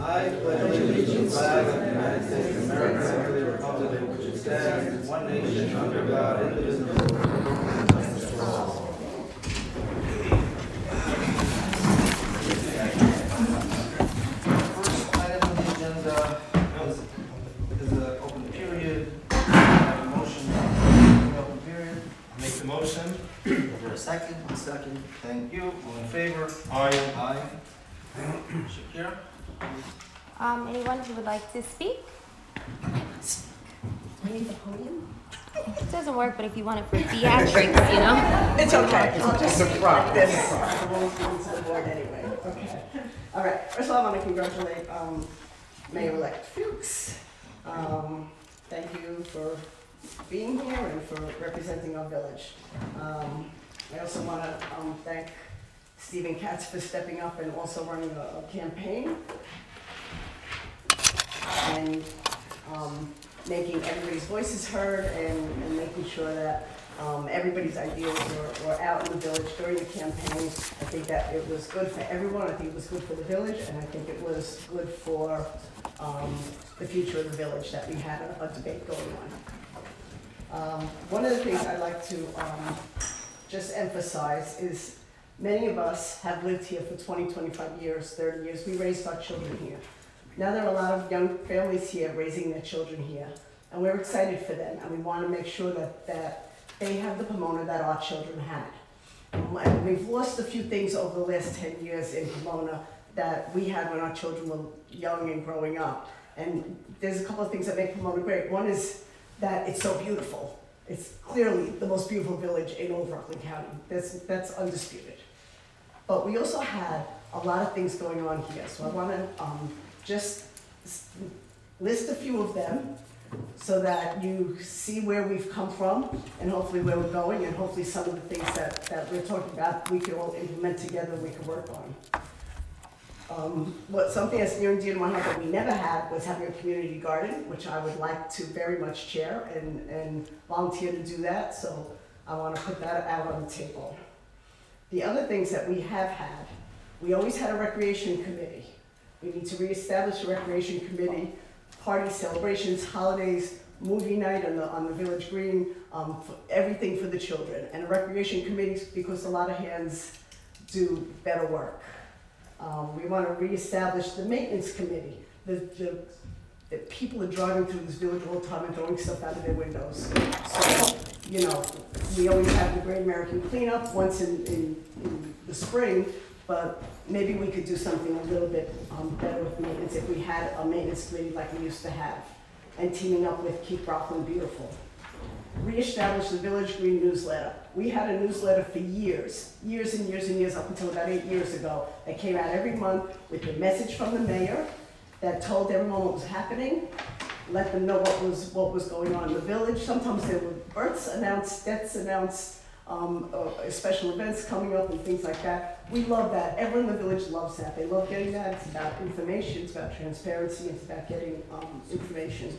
I pledge allegiance to the flag of the United States of America and to the republic for which it stands, one nation, under God, indivisible, with justice for all. First item on the agenda is an open period. I have a motion for the open period. Make the motion. Is there a second? A second. Thank you. All in favor? Aye. Aye. Shakira? Anyone who would like to speak? Need the podium? It doesn't work, but if you want it for theatrics, you know? It's okay. I'll just It's a prop. this. The rules to the board anyway. Okay. All right. First of all, I want to congratulate Mayor-elect Fuchs. Thank you for being here and for representing our village. I also want to thank Stephen Katz for stepping up and also running a campaign and making everybody's voices heard and making sure that everybody's ideas were out in the village during the campaign. I think that it was good for everyone. I think it was good for the village, and I think it was good for the future of the village that we had a debate going on. One of the things I'd like to just emphasize is many of us have lived here for 20, 25 years, 30 years. We raised our children here. Now there are a lot of young families here raising their children here, and we're excited for them, and we want to make sure that they have the Pomona that our children had. And we've lost a few things over the last 10 years in Pomona that we had when our children were young and growing up. And there's a couple of things that make Pomona great. One is that it's so beautiful. It's clearly the most beautiful village in Old Rockland County. That's undisputed. But we also had a lot of things going on here, so I want to just list a few of them so that you see where we've come from and hopefully where we're going, and hopefully some of the things that we're talking about we can all implement together and we can work on. Something that's near and dear to my heart that we never had was having a community garden, which I would like to very much chair and volunteer to do that, so I want to put that out on the table. The other things that we have had, we always had a recreation committee. We need to reestablish a recreation committee, parties, celebrations, holidays, movie night on the village green, for everything for the children. And a recreation committee because a lot of hands do better work. We want to reestablish the maintenance committee. The people are driving through this village all the time and throwing stuff out of their windows. So, you know, we always have the Great American Cleanup once in the spring, but maybe we could do something a little bit better with maintenance if we had a maintenance committee like we used to have, and teaming up with Keep Rockland Beautiful. Reestablish the Village Green newsletter. We had a newsletter for years and years and years, up until about 8 years ago, that came out every month with a message from the mayor that told everyone what was happening, let them know what was going on in the village. Sometimes there were births announced, deaths announced, special events coming up and things like that. We love that. Everyone in the village loves that. They love getting that. It's about information, it's about transparency, it's about getting information.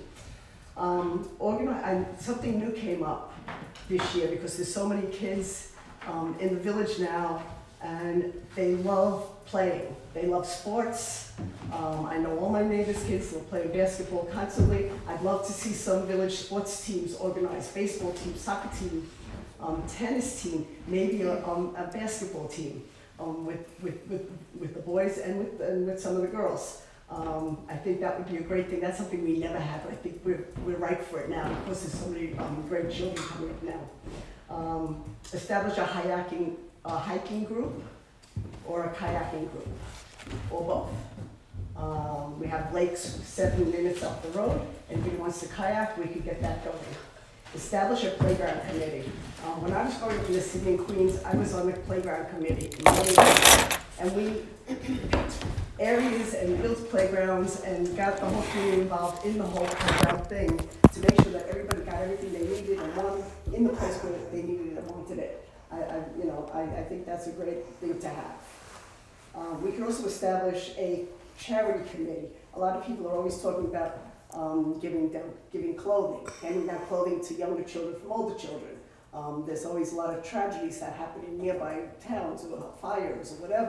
Something new came up this year because there's so many kids in the village now, and they love playing. They love sports. I know all my neighbors' kids will play basketball constantly. I'd love to see some village sports teams organized, baseball team, soccer team, tennis team, maybe a basketball team with the boys and with some of the girls. I think that would be a great thing. That's something we never had, but I think we're ripe for it now because there's so many great children coming up now. Establish a hiking group or a kayaking group, or both. We have lakes 7 minutes up the road, and if he wants to kayak, we could get that going. Establish a playground committee. When I was growing up in the city in Queens, I was on the playground committee, and we picked areas and built playgrounds and got the whole community involved in the whole playground thing to make sure that everybody got everything they needed and wanted in the place where they needed it and wanted it. I think that's a great thing to have. We can also establish a charity committee. A lot of people are always talking about giving clothing, handing down clothing to younger children from older children. There's always a lot of tragedies that happen in nearby towns or fires or whatever.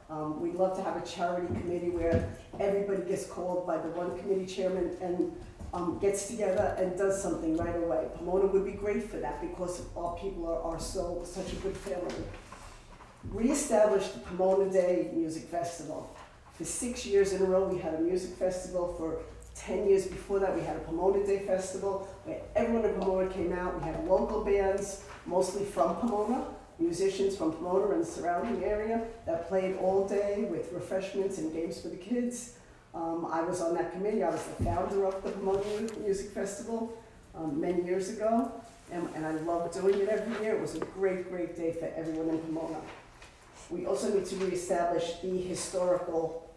We'd love to have a charity committee where everybody gets called by the one committee chairman and gets together and does something right away. Pomona would be great for that because our people are such a good family. Reestablished the Pomona Day Music Festival. For 6 years in a row, we had a music festival. For 10 years before that, we had a Pomona Day Festival where everyone in Pomona came out. We had local bands, mostly from Pomona, musicians from Pomona and the surrounding area that played all day with refreshments and games for the kids. I was on that committee. I was the founder of the Pomona Music Festival many years ago, and I love doing it every year. It was a great, great day for everyone in Pomona. We also need to reestablish the historical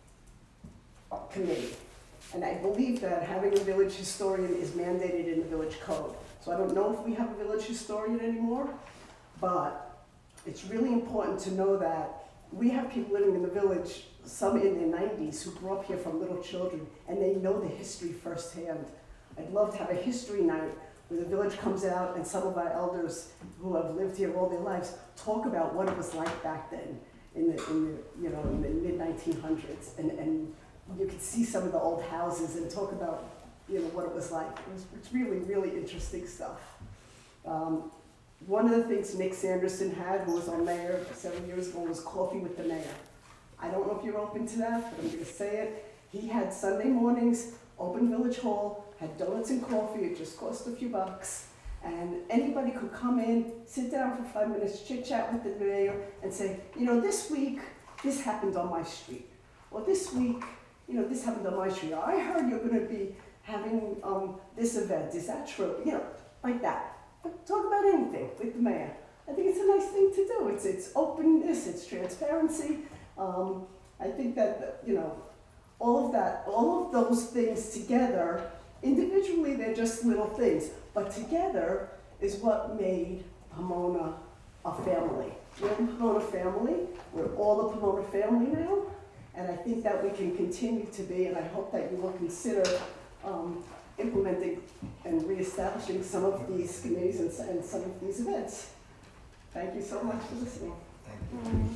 committee. And I believe that having a village historian is mandated in the village code. So I don't know if we have a village historian anymore, but it's really important to know that we have people living in the village, some in their 90s, who grew up here from little children, and they know the history firsthand. I'd love to have a history night where the village comes out and some of our elders who have lived here all their lives talk about what it was like back then in the mid-1900s, and you could see some of the old houses and talk about what it was like. It's really, really interesting stuff. One of the things Nick Sanderson had, who was our mayor 7 years ago, was Coffee with the Mayor. I don't know if you're open to that, but I'm going to say it. He had Sunday mornings, open Village Hall, had donuts and coffee. It just cost a few bucks. And anybody could come in, sit down for 5 minutes, chit-chat with the mayor, and say, this week, this happened on my street. Or this week, this happened on my street. I heard you're going to be having this event. Is that true? Like that. But talk about anything with the mayor. I think it's a nice thing to do. It's openness, it's transparency. I think that, all of those things together, individually they're just little things, but together is what made Pomona a family. We're the Pomona family. We're all the Pomona family now. And I think that we can continue to be, and I hope that you will consider implementing and reestablishing some of these committees and some of these events. Thank you so much for listening. Thank you.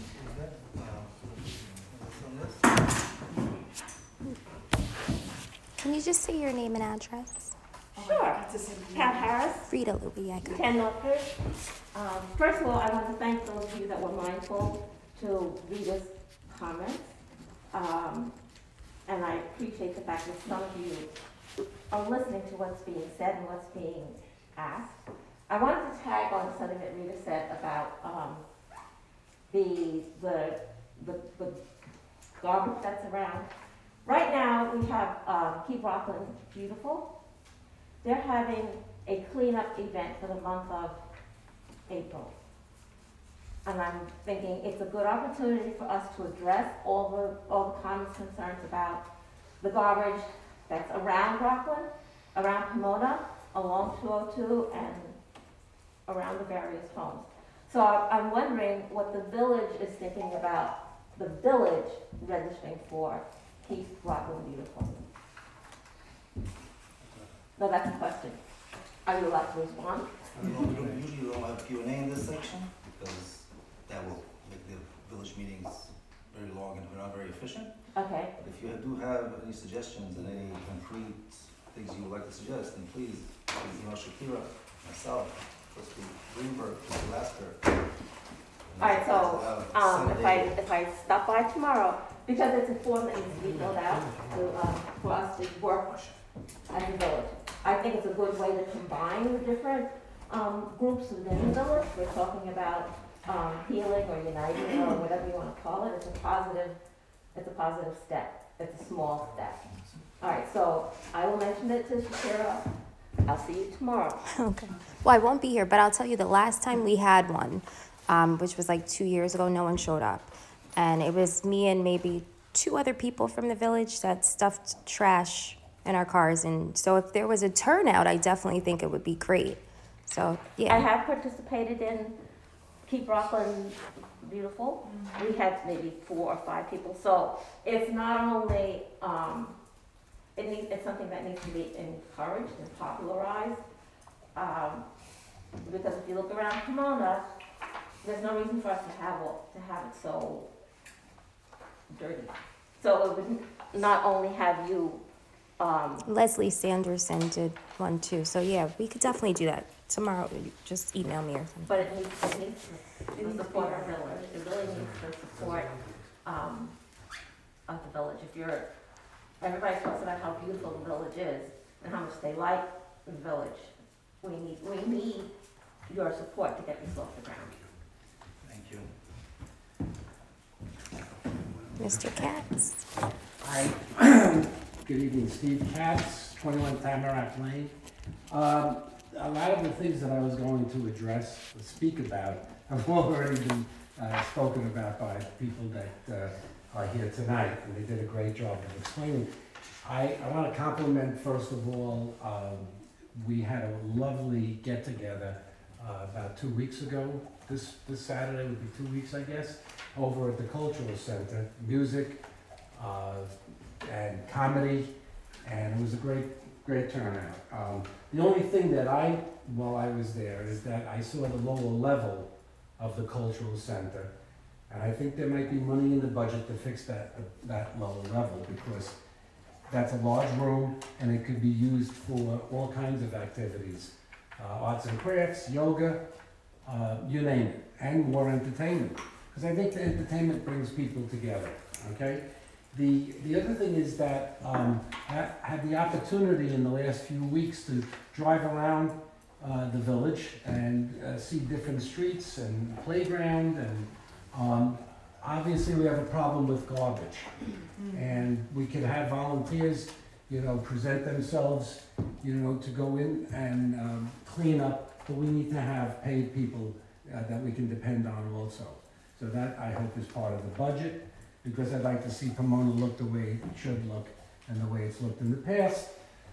Can you just say your name and address? Sure. Pat Harris, Rita Louie, I got it. 10 Northbridge. First of all, I want to thank those of you that were mindful to read us comments. And I appreciate the fact that some of you are listening to what's being said and what's being asked. I wanted to tag on something that Rita said about the garbage that's around. Right now, we have Keep Rockland Beautiful. They're having a cleanup event for the month of April. And I'm thinking it's a good opportunity for us to address all the comments, concerns about the garbage that's around Rockland, around Pomona, along 202, and around the various homes. So I'm wondering what the village is thinking about the village registering for Keep Rockland Beautiful. No, that's a question. Are you allowed to respond? We usually don't have Q&A in this section because that will make the village meetings very long and we're not very efficient. Okay. But if you do have any suggestions and any concrete things you would like to suggest, then please email Shakira, myself, Trustee Greenberg, Trustee Lasker. All right, so if I stop by tomorrow, because it's a form that needs to be filled out for us to work as a village. I think it's a good way to combine the different groups within the village. We're talking about healing or uniting or whatever you want to call it. It's a positive step. It's a small step. All right, so I will mention it to Shakira. I'll see you tomorrow. Okay. Well, I won't be here, but I'll tell you the last time we had one, which was like 2 years ago, no one showed up. And it was me and maybe 2 other people from the village that stuffed trash in our cars. And so if there was a turnout, I definitely think it would be great. So, yeah. I have participated in Keep Rockland Beautiful. We had maybe 4 or 5 people. So it's not only, it's something that needs to be encouraged and popularized. Because if you look around Pomona, there's no reason for us to have it so dirty. So it would not only have you, Leslie Sanderson did one too. So yeah, we could definitely do that tomorrow. Just email me or something. but it needs the support of the village. It really needs the support, of the village. Everybody talks about how beautiful the village is and how much they like the village. We need your support to get this off the ground. Thank you. Mr. Katz. Hi, good evening, Steve Katz, 21 Tamarack Lane. A lot of the things that I was going to address, speak about, have already been spoken about by people that are here tonight, and they did a great job of explaining. I want to compliment, first of all, we had a lovely get-together about 2 weeks ago. This Saturday would be 2 weeks, I guess, over at the Cultural Center. Music and comedy, and it was a great turnout. The only thing that while I was there, is that I saw the lower level of the Cultural Center, and I think there might be money in the budget to fix that lower level, because that's a large room, and it could be used for all kinds of activities, arts and crafts, yoga, you name it, and more entertainment. Because I think the entertainment brings people together, okay? The other thing is that I had the opportunity in the last few weeks to drive around the village and see different streets and playground, and obviously we have a problem with garbage. And we could have volunteers, present themselves, to go in and clean up, but we need to have paid people that we can depend on also. So that, I hope, is part of the budget, because I'd like to see Pomona look the way it should look and the way it's looked in the past.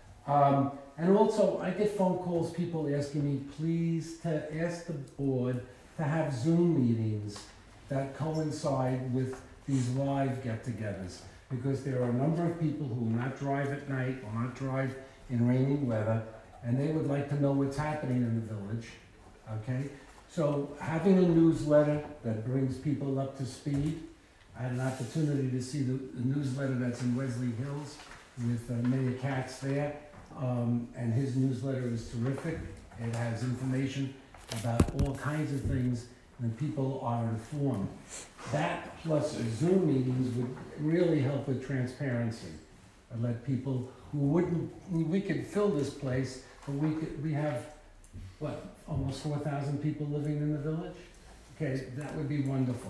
And also, I get phone calls, people asking me, please, to ask the board to have Zoom meetings that coincide with these live get-togethers, because there are a number of people who will not drive at night, will not drive in rainy weather, and they would like to know what's happening in the village, okay? So having a newsletter that brings people up to speed. I had an opportunity to see the newsletter that's in Wesley Hills with Mayor Katz there, and his newsletter is terrific. It has information about all kinds of things, and people are informed. That plus Zoom meetings would really help with transparency. And let people who we could fill this place, but we have, almost 4,000 people living in the village? Okay, that would be wonderful.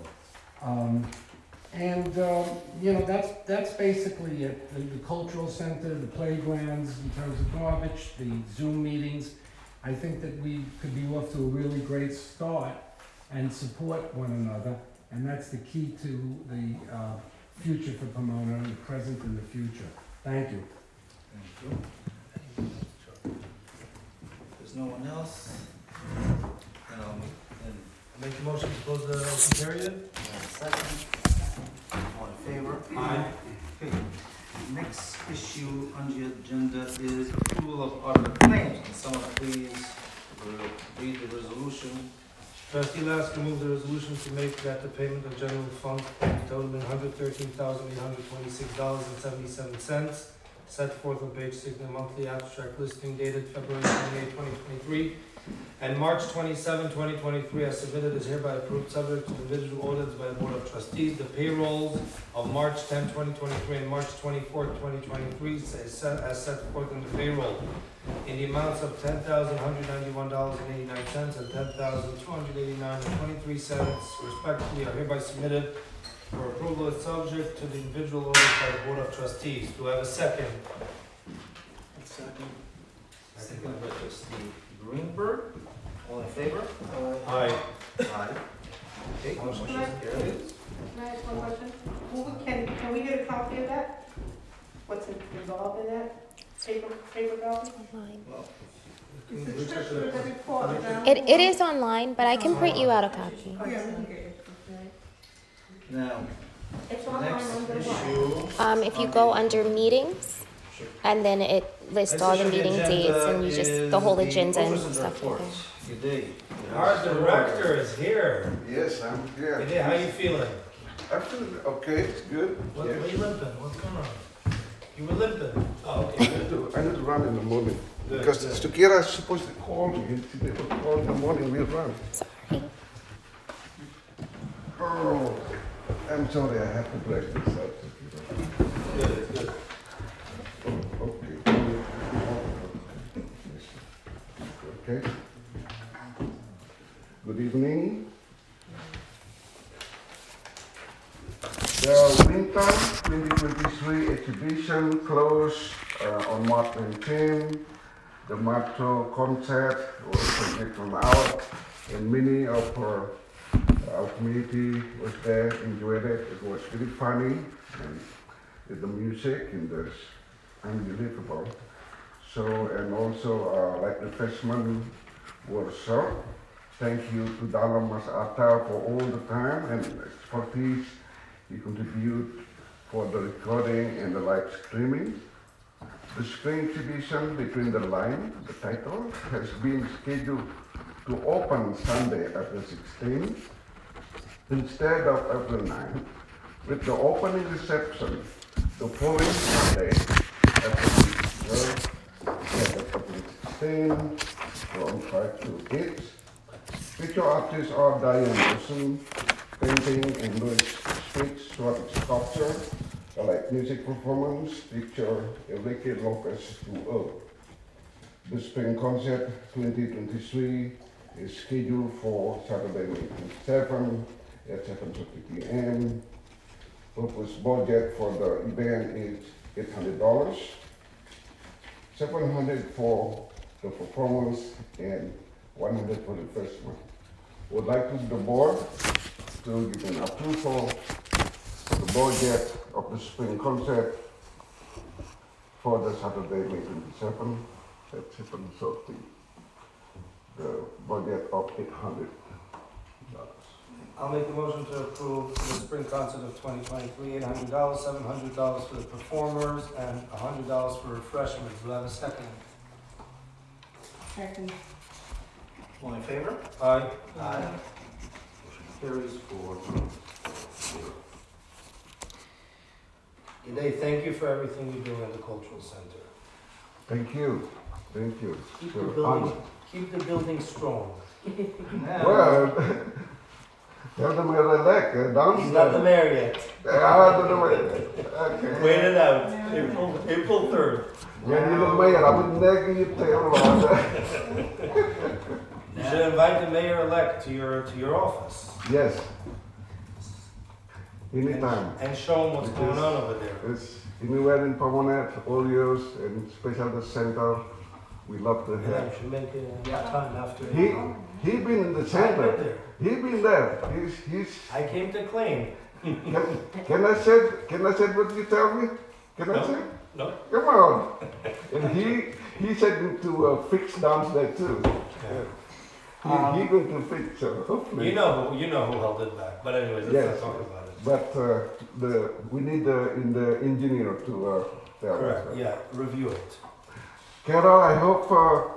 That's basically it. The cultural center, the playgrounds, in terms of garbage, the Zoom meetings. I think that we could be off to a really great start and support one another, and that's the key to the future for Pomona, the present and the future. Thank you. Thank you. There's no one else? And I'll Make the motion to close the open period. second. All in favor? Aye. Okay. Next issue on the agenda is approval of other claims. Can someone please read the resolution? Trustee Lasker move the resolution to make that the payment of general funds totaling $113,826.77, set forth on page 6 of the monthly abstract listing dated February 28, 2023, and March 27, 2023, as submitted, is hereby approved, subject to individual audits by the Board of Trustees. The payrolls of March 10, 2023, and March 24, 2023, as set forth in the payroll, in the amounts of $10,191.89 and $10,289.23, respectively, are hereby submitted for approval, as subject to the individual audits by the Board of Trustees. Do I have a second? Second by trustee Greenberg. All in favor? Aye. Aye. Okay, motion is carried. Can I ask one question? Can we get a copy of that? What's involved in that? Paper copy? Well, Is it just with the report down? It is online, but I can print you out a copy. Oh, yeah, we can get it. now, It's online next under what? issue. If you go under meetings, and then it lists all the meeting dates, and you just, the whole agenda and stuff like that. Good day. Our director is here. Yes, I'm here. Good day, how you feeling? I feel okay, it's good. What, Yeah. where you limping? What's going on? You were limping? Oh, okay, good. I need to run in the morning. Good, Because good. Stukira is supposed to call me. She never call in the morning, we run. Sorry. Oh, I'm sorry, I have to break this up. Good, good. Okay. Okay. Good evening. The Winter 2023 exhibition closed on March 19. The Macho concert was taken out, and many of our community was there, enjoyed it. It was really funny, and with the music and the unbelievable. So, and also like refreshment was served. Thank you to Dalam Mas Atta for all the time and expertise he contribute for the recording and the live streaming. The spring exhibition Between the Line, the title, has been scheduled to open Sunday, April 16, instead of April 9, with the opening reception the following Sunday, April 12, at April 16, from 5 to 8. Feature artists are Diane Wilson, painting and Louis Spitz, short sculpture, a light music performance, picture Enrique Lopez 2.0. The spring concert 2023 is scheduled for Saturday, May 27 at 7:30 p.m. Proposed budget for the event is $800, $700 for the performance, and $100 for the first one. Would like to the board to give an approval for the budget of the spring concert for the Saturday, May 27 at 7:30. The budget of $800. I'll make the motion to approve the spring concert of 2023, $800, $700 for the performers, and $100 for refreshments. Do I have a second? Second. All in favor? Aye. Aye. Motion carries 4-0. G'day, thank you for everything you do in the cultural center. Thank you. Thank you. Keep So, the building, keep the building strong. well, tell the mayor-elect, He's downstairs. not the mayor yet. I don't know. Okay. Wait it out. April 3rd. When you're the mayor, I would never you tell about that. You should invite the mayor-elect to your office. Yes. Anytime. And show him what's going on over there. It's anywhere in Pavonet, Olios, and especially the center. We love to And then have. you should make time after. He been in the I've been center. there. He been there. He's. I came to claim. Can I say what you tell me? Can I say? No. Come on. And he said to fix downstairs too. He going to fix, so hopefully. You know who held it back. But anyways, let's Yes. not talk about it. But we need the engineer to tell us. Correct. Yeah. Review it. Carol, I hope.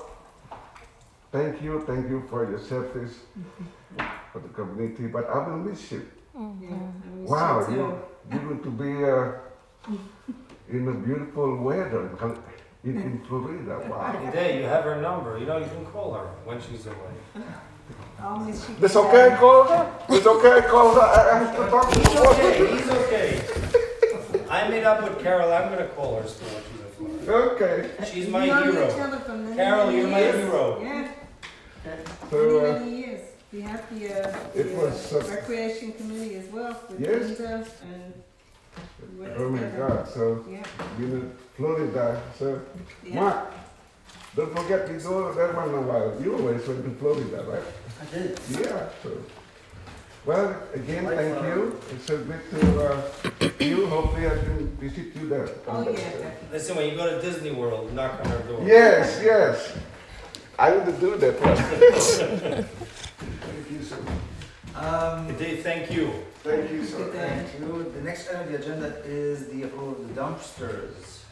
Thank you for your service for the community. But I will miss you. Wow, you're going to be in a beautiful weather in Florida. Wow. Today you have her number. You can call her when she's away. It's okay, call her. It's okay, call her. I have to talk to He's her. okay. He's okay. I made up with Carol. I'm gonna call her still when she's in Florida. Okay. She's my hero. Carol, you're my hero. Yeah, So many years. We have it was. recreation committee as well with Yes. Linda and. we went Oh my together. God! So Yeah, in Florida. So yeah. Mark, don't forget we go there once in a while. You always went to Florida, right? I did. Yeah. So. Well, again, thank you. It's so good to you. Hopefully, I can visit you there. Oh, yeah, definitely. Listen, when you go to Disney World, knock on her door. Yes. I will do that one. Thank you, sir. Good day. Thank you. Thank you, sir. Good day. Thank you. The next item on the agenda is the approval of the dumpsters.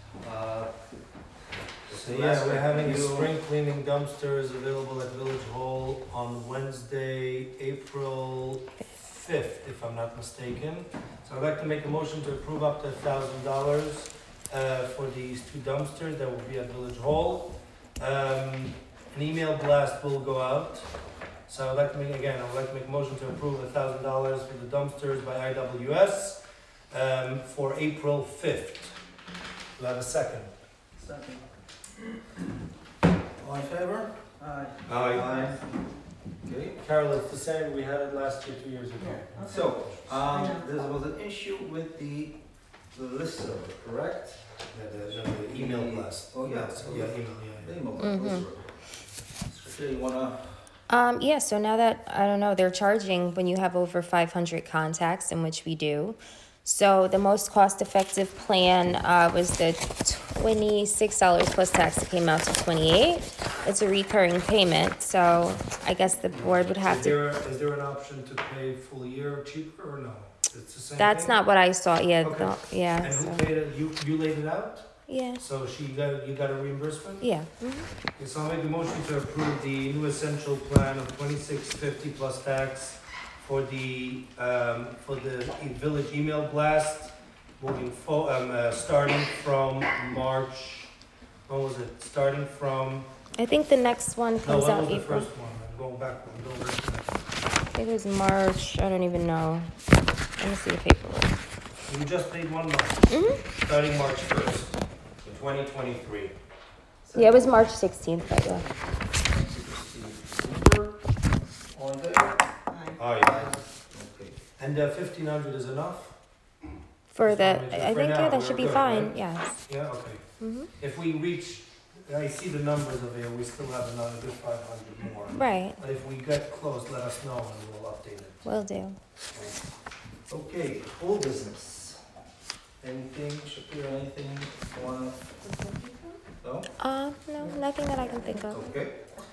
So yeah, we're having a spring cleaning dumpsters available at Village Hall on Wednesday, April 5th, if I'm not mistaken. So I'd like to make a motion to approve up to $1,000 for these 2 dumpsters that will be at Village Hall. An email blast will go out. So I'd like to make a motion to approve $1,000 for the dumpsters by IWS for April 5th. Do I have a second? Second. All in favor? Aye. Aye. Okay. Carol, it's the same, we had it last year, 2 years ago. Yeah, okay. So, there was an issue with the listserv, correct? Yeah, the email blast. Oh, yeah. Yeah, email, The yeah. email listserv. Okay, you wanna? Yeah, so now that, I don't know, they're charging when you have over 500 contacts, in which we do. So the most cost-effective plan was the $26 plus tax. It came out to $28. It's a recurring payment, so I guess the board would have to. Is there an option to pay full year cheaper or no? It's the same That's thing? not what I saw. Yeah, Okay. yeah. And So, who paid it? You laid it out? yeah, So you got a reimbursement? yeah. Okay, so I'll make a motion to approve the new essential plan of $26.50 plus tax for the village email blast starting from March. When was it? Starting from I think the next one no, comes when out was the April. first one? I'm going back. I think it was March. I don't even know. Let me see the paperwork. You just paid 1 month, starting March 1st, 2023. Yeah, it was March 16th, by the way. All in favor? Aye. Oh, yeah. Okay. And 1,500 is enough? For As the, long as I for think, now, yeah, that we're should be good, fine, right? yes. Yeah, okay. hmm If we reach, I see the numbers of it, we still have another good 500 more. Right, But if we get close, let us know and we'll update it. will do. Okay, old business. Anything, Shakira, anything you wanna? No? No, nothing that I can think of. Okay.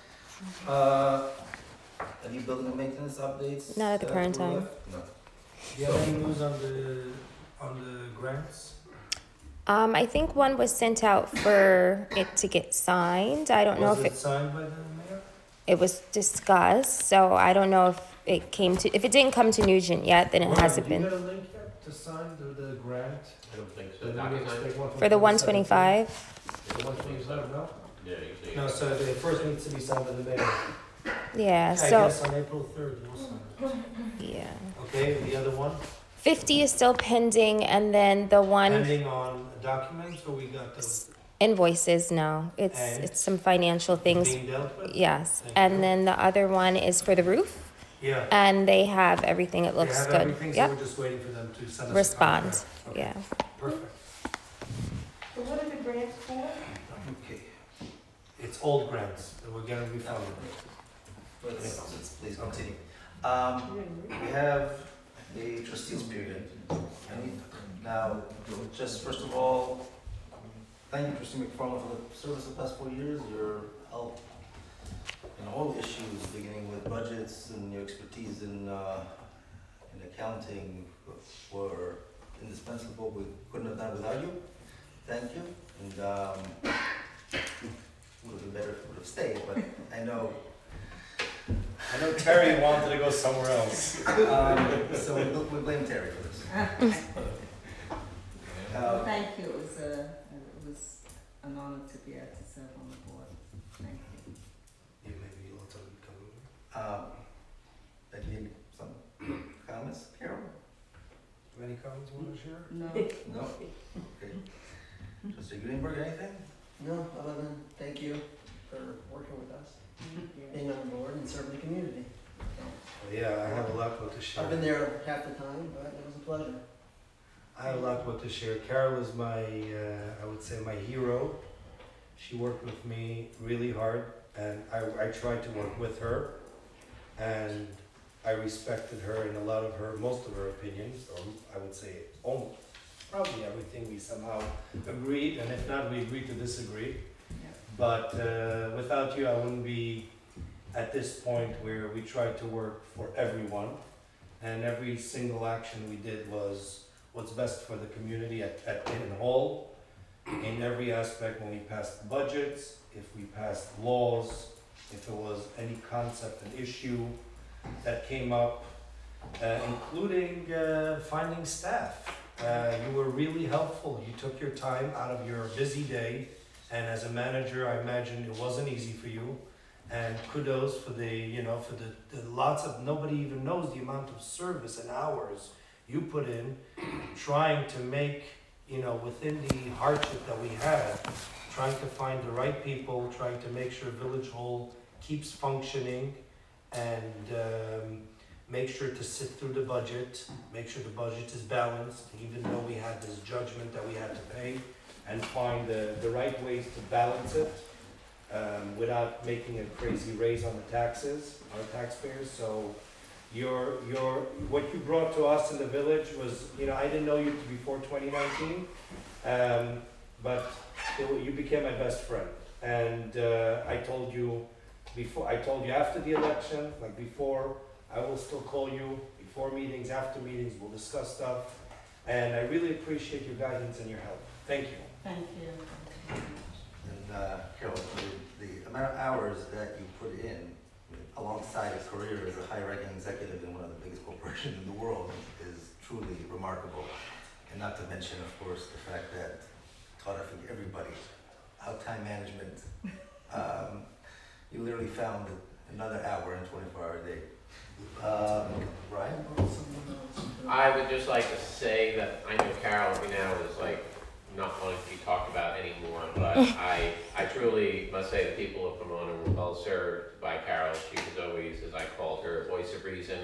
Any building and maintenance updates? Not at the current we're time. left? No. Do you have any news on the grants? I think one was sent out for it to get signed. I don't know Was if it signed by the mayor? it was discussed, so I don't know if it came to, if it didn't come to Nugent yet, then it Ryan, hasn't do you been. get a link yet to sign the grant? I don't think so. The DocuSign? next- For the 125, The 127, no? Yeah, you can see. No, so the first needs to be signed by the mayor. yeah, I so, guess on April 3rd, you'll sign it. yeah. Okay, the other one? 50 is still pending, and then the one Pending on documents, or we got the invoices, no. It's And? some financial things, being dealt with? yes. Thank And you. then the other one is for the roof, Yeah. and they have everything, it looks They have good. everything, so Yep, we're just waiting for them to send us a respond, contract. Okay, yeah. Perfect. So what are the grants for? Okay. It's old grants that we're getting refunded. Please continue. We have a trustees period. Now, just first of all, thank you, trustee McFarland, for the service of the past 4 years, your help in all issues, beginning with budgets and your expertise in accounting were indispensable. We couldn't have done it without you. Thank you. And would have been better if it would have stayed, but I know Terry wanted to go somewhere else. so we blame Terry for this. Thank you, it was an honor to be able to serve on the board. Thank you. Yeah, maybe you'll tell me to come. Any some comments, Carol? Any comments you want to share? No, No? Okay. Trustee Greenberg, anything? No, other than thank you for working with us, being on the board and serving the community. Yeah, I have a lot more to share. I've been there half the time, but it was a pleasure. I have a lot more to share. Carol is my, I would say, my hero. She worked with me really hard, and I tried to work with her, and I respected her in a lot of her, most of her opinions, or I would say almost, probably everything we somehow agreed, and if not, we agreed to disagree. But without you, I wouldn't be at this point where we tried to work for everyone, and every single action we did was what's best for the community in whole, in every aspect. When we passed budgets, if we passed laws, if there was any concept, an issue that came up, including finding staff. You were really helpful. You took your time out of your busy day, and as a manager, I imagine it wasn't easy for you. And kudos for the lots of, nobody even knows the amount of service and hours you put in trying to make, within the hardship that we had, trying to find the right people, trying to make sure Village Hall keeps functioning, and make sure to sit through the budget, make sure the budget is balanced, even though we had this judgment that we had to pay, and find the right ways to balance it. Without making a crazy raise on the taxes, our taxpayers. So what you brought to us in the village was, I didn't know you before 2019, but you became my best friend. And I told you after the election, like before, I will still call you before meetings, after meetings, we'll discuss stuff. And I really appreciate your guidance and your help. Thank you. Thank you. And Carol, the amount of hours that you put in alongside a career as a high-ranking executive in one of the biggest corporations in the world is truly remarkable. And not to mention, of course, the fact that taught, I think, everybody how time management, you literally found another hour in a 24-hour day. Brian? I would just like to say that I know Carol now is not wanting to be talked about anymore, but I truly must say the people of Pomona were well served by Carol. She was always, as I called her, voice of reason,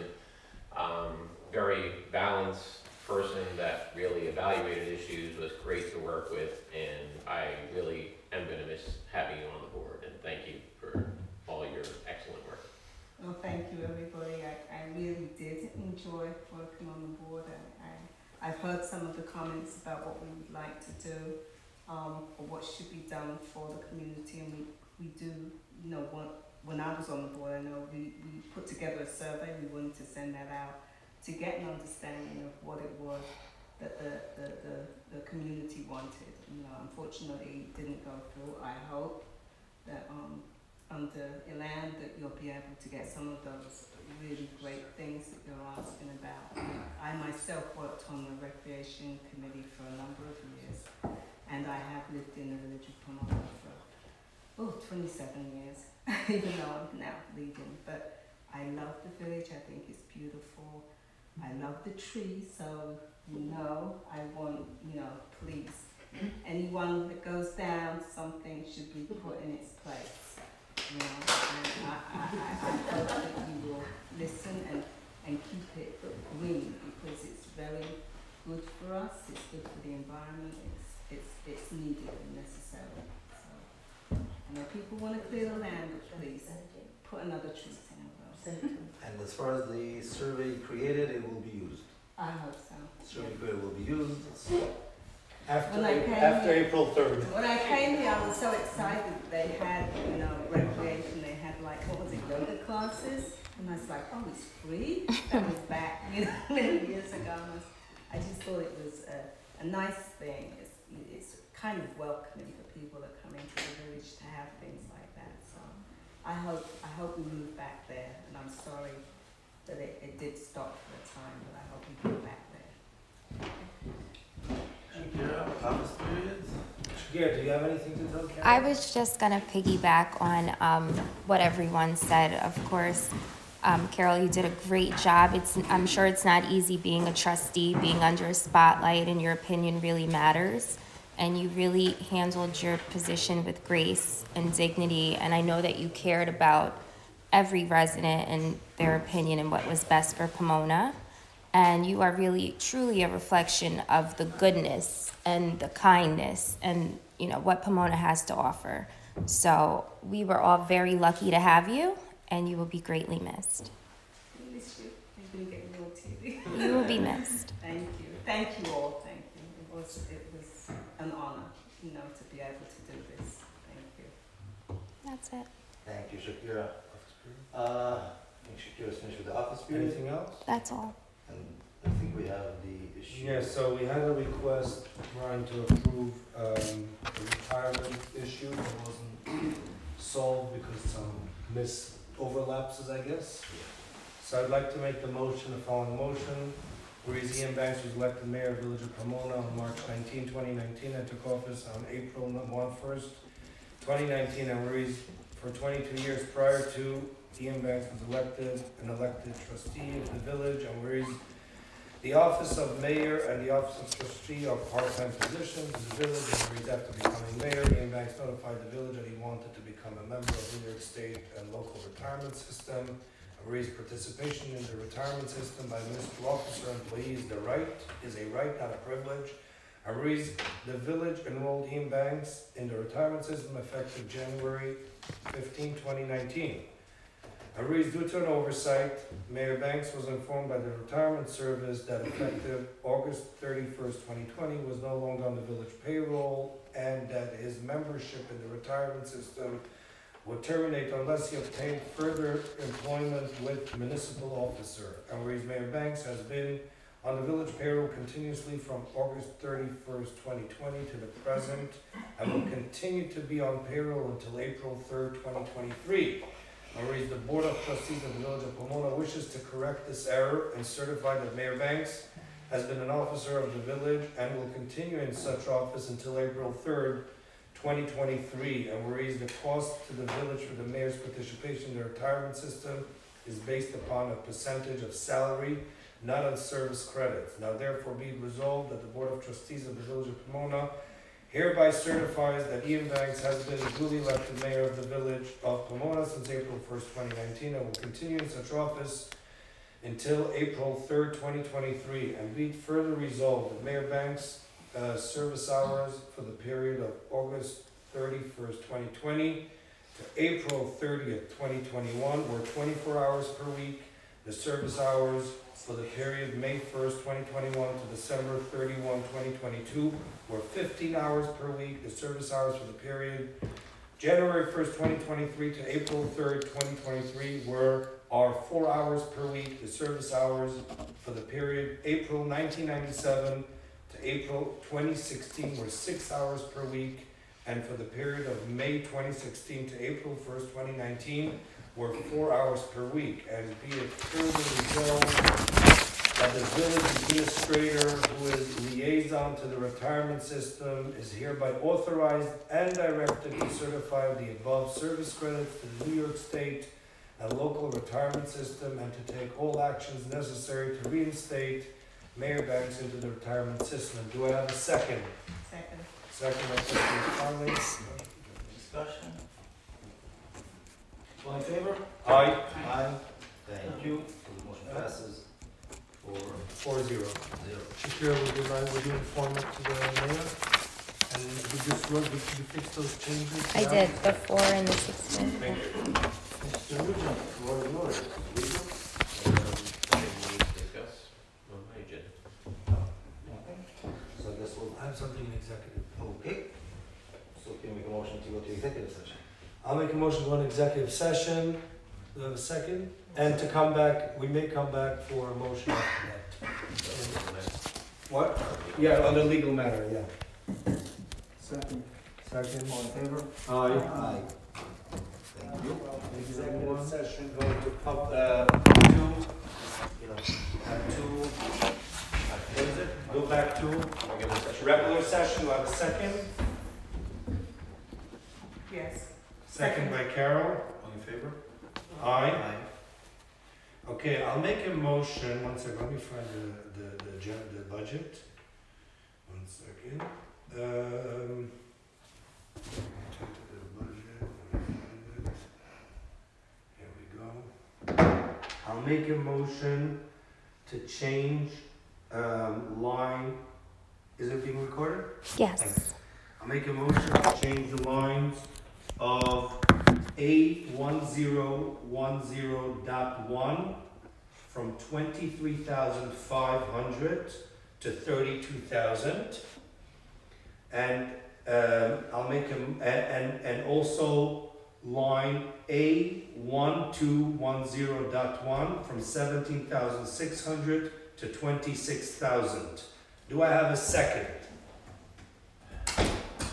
very balanced person that really evaluated issues, was great to work with, and I really am going to miss having you on the board, and thank you for all your excellent work. Well, thank you, everybody. I really did enjoy working on the board. I've heard some of the comments about what we would like to do, or what should be done for the community, and we do, when I was on the board, I know we put together a survey. We wanted to send that out to get an understanding of what it was that the community wanted. Unfortunately, it didn't go through. I hope that under Elan that you'll be able to get some of those really great things that you're asking about. I myself worked on the recreation committee for a number of years, and I have lived in the village of Pomona for 27 years, even though I'm now leaving. But I love the village. I think it's beautiful. I love the trees, so I want, please, anyone that goes down, something should be put in its place. And I hope that you will listen and keep it green, because it's very good for us, it's good for the environment, it's needed and necessary. So, and if people want to clear the land, please put another tree down. And as far as the survey created, it will be used. I hope so. Survey created will be used. After April 3rd. When I came here, I was so excited. They had, recreation. They had yoga classes, and I was like, oh, it's free. That was back, many years ago. And I just thought it was a nice thing. It's kind of welcoming for people that come into the village to have things like that. So I hope we move back there. And I'm sorry that it did stop for a time, but I hope we go back there. Shakira, office periods? Shakira, do you have anything to tell Carol? I was just gonna piggyback on what everyone said. Of course, Carol, you did a great job. I'm sure it's not easy being a trustee, being under a spotlight, and your opinion really matters. And you really handled your position with grace and dignity. And I know that you cared about every resident and their opinion and what was best for Pomona. And you are really, truly a reflection of the goodness and the kindness and, what Pomona has to offer. So we were all very lucky to have you, and you will be greatly missed. I miss you. I've been getting on TV. You will be missed. Thank you. Thank you all. Thank you. It was an honor, to be able to do this. Thank you. That's it. Thank you, Shakira. I think Shakira's finished with the office period. Anything else? That's all. And I think we have the issue. Yeah, so we had a request, Ryan, to approve the retirement issue that wasn't solved because some overlapses, I guess. So I'd like to make the motion, the following motion. Whereas Ian Banks was elected mayor of Village of Pomona on March 19, 2019, and took office on April 1st, 2019, and whereas for 22 years prior to, Ian Banks was an elected trustee of the village, and whereas the office of mayor and the office of trustee are part-time positions in the village, and whereas after becoming mayor, Ian Banks notified the village that he wanted to become a member of New York State and local retirement system. Whereas participation in the retirement system by municipal officer employees is a right, not a privilege. And whereas the village enrolled Ian Banks in the retirement system effective January 15, 2019. And whereas due to an oversight, Mayor Banks was informed by the retirement service that effective August 31st, 2020 was no longer on the village payroll, and that his membership in the retirement system would terminate unless he obtained further employment with municipal officer. And whereas Mayor Banks has been on the village payroll continuously from August 31st, 2020 to the present, and will continue to be on payroll until April 3rd, 2023. And whereas the Board of Trustees of the Village of Pomona wishes to correct this error and certify that Mayor Banks has been an officer of the village and will continue in such office until April 3rd, 2023, and whereas the cost to the village for the mayor's participation in the retirement system is based upon a percentage of salary, not on service credits. Now therefore be resolved that the Board of Trustees of the Village of Pomona hereby certifies that Ian Banks has been duly elected mayor of the Village of Pomona since April 1st, 2019, and will continue in such office until April 3rd, 2023, and be further resolved that Mayor Banks' service hours for the period of August 31st, 2020 to April 30th, 2021 were 24 hours per week. The service hours for the period May 1st, 2021 to December 31, 2022 were 15 hours per week. The service hours for the period January 1st, 2023 to April 3rd, 2023 are 4 hours per week. The service hours for the period April 1997 to April 2016 were 6 hours per week, and for the period of May 2016 to April 1st, 2019 were 4 hours per week. And be it further resolved that the village administrator, who is liaison to the retirement system, is hereby authorized and directed to certify the above service credits to the New York State and local retirement system, and to take all actions necessary to reinstate Mayor Banks into the retirement system. Do I have a second? Second. Second by Trustee Conley. Discussion? All in favor? Aye. Aye. Thank you. The motion passes 4-0. 4-0. Shakira, would you inform it to the mayor? And did you fix those changes? I now? did, the 4 and the 16. Thank you. Mr. Nugent, floor is yours. Legal? We discuss on my agenda. So I guess we'll I have something in executive. okay. So can we make a motion to go to executive session? I'll make a motion to go into executive session. Do I have a second? And to come back, we may come back for a motion after that. What? Yeah, on the legal matter, yeah. Second. Second. All in favor? Aye. Aye. Thank you. Executive session going to what is it? Go back to regular session. Do I have a second? Yes. Second by Carol. All in favor? Aye. Okay, I'll make a motion. One second, let me find the budget. 1 second. Here we go. I'll make a motion to change line. Is it being recorded? Yes. I'll make a motion to change the lines of A1010.1 from 23,500 to 32,000. And I'll make and also line A1210.1 from 17,600 to 26,000. Do I have a second? I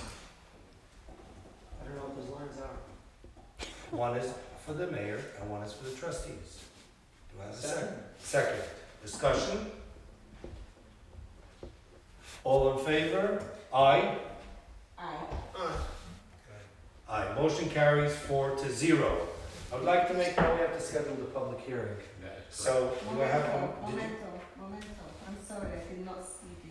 don't know what those lines are. One is for the mayor and one is for the trustees. Do I have a second? Second. Discussion? All in favor? Aye? Aye. Motion carries 4-0. I would like to make, now we have to schedule the public hearing. That is So, do I have, did you? Momento, I'm sorry, I did not see the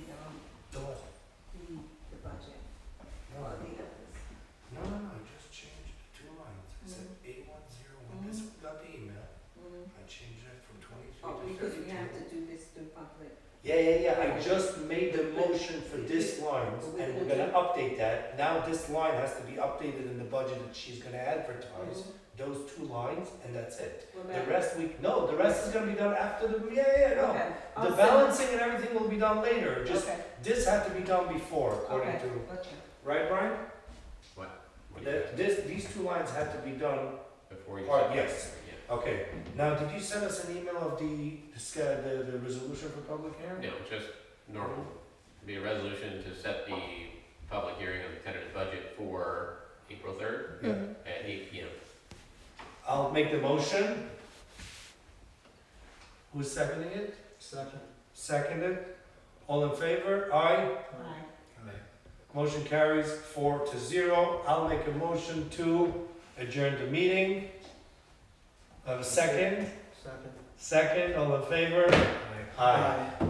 budget. No, Or the others. no, I just changed 2 lines. I said 8101, this got the email. I changed it from 23 Oh, to because 52. we have to do this to public. Yeah, I just made the motion for this line, and we're gonna update that. Now this line has to be updated in the budget that she's gonna advertise, those 2 lines, and that's it. The rest the rest is gonna be done after the, no. Okay. The balancing and everything will be done later, just, Okay, this had to be done before, according okay, to, gotcha. right, Brian? What do you have? These 2 lines had to be done. Before you. Right, said- yes. Yeah. Okay, now, did you send us an email of the resolution for public hearing? No, just normal. Be a resolution to set the public hearing on the tentative budget for April 3rd Yeah. at 8 p.m. I'll make the motion. Who's seconding it? Second. Seconded. All in favor? Aye. Motion carries 4-0. I'll make a motion to adjourn the meeting. I have a second. Second. Second, all in favor? Aye.